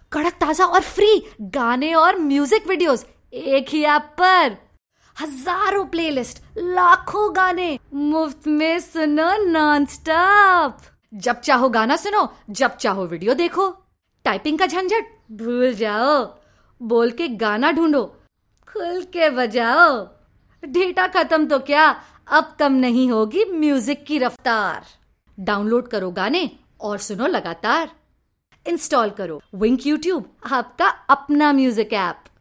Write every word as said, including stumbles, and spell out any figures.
कड़क ताजा और फ्री गाने और म्यूजिक वीडियोस एक ही ऐप पर। हजारों प्लेलिस्ट, लाखों गाने मुफ्त में सुनो नॉन स्टॉप। जब चाहो गाना सुनो, जब चाहो वीडियो देखो। टाइपिंग का झंझट भूल जाओ, बोल के गाना ढूंढो, खुल के बजाओ। डेटा खत्म तो क्या, अब कम नहीं होगी म्यूजिक की रफ्तार। डाउनलोड करो गाने और सुनो लगातार। इंस्टॉल करो विंक यूट्यूब, आपका अपना म्यूजिक ऐप।